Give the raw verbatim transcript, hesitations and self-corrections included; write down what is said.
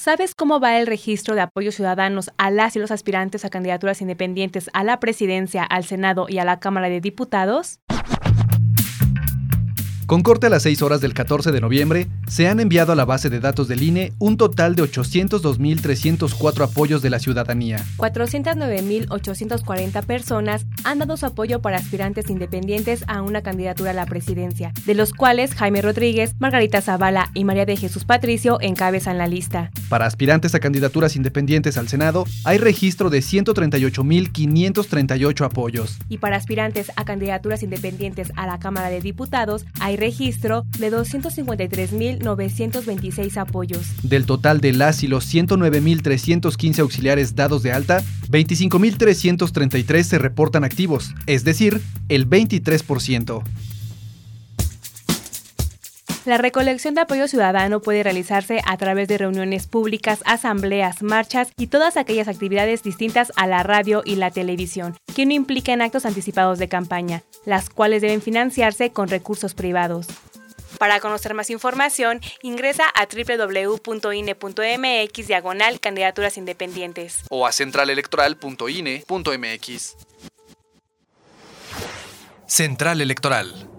¿Sabes cómo va el registro de apoyos ciudadanos a las y los aspirantes a candidaturas independientes a la presidencia, al Senado y a la Cámara de Diputados? Con corte a las seis horas del catorce de noviembre, se han enviado a la base de datos del I N E un total de ochocientos dos mil trescientos cuatro apoyos de la ciudadanía. cuatrocientos nueve mil ochocientos cuarenta personas han dado su apoyo para aspirantes independientes a una candidatura a la presidencia, de los cuales Jaime Rodríguez, Margarita Zavala y María de Jesús Patricio encabezan la lista. Para aspirantes a candidaturas independientes al Senado, hay registro de ciento treinta y ocho mil quinientos treinta y ocho apoyos. Y para aspirantes a candidaturas independientes a la Cámara de Diputados, hay registro de doscientos cincuenta y tres mil novecientos veintiséis apoyos. Del total de las y los ciento nueve mil trescientos quince auxiliares dados de alta, veinticinco mil trescientos treinta y tres se reportan activos, es decir, el veintitrés por ciento. La recolección de apoyo ciudadano puede realizarse a través de reuniones públicas, asambleas, marchas y todas aquellas actividades distintas a la radio y la televisión, que no impliquen actos anticipados de campaña, las cuales deben financiarse con recursos privados. Para conocer más información, ingresa a doble u doble u doble u punto i n e punto m x diagonal candidaturas independientes o a central electoral punto i n e punto m x. Central Electoral.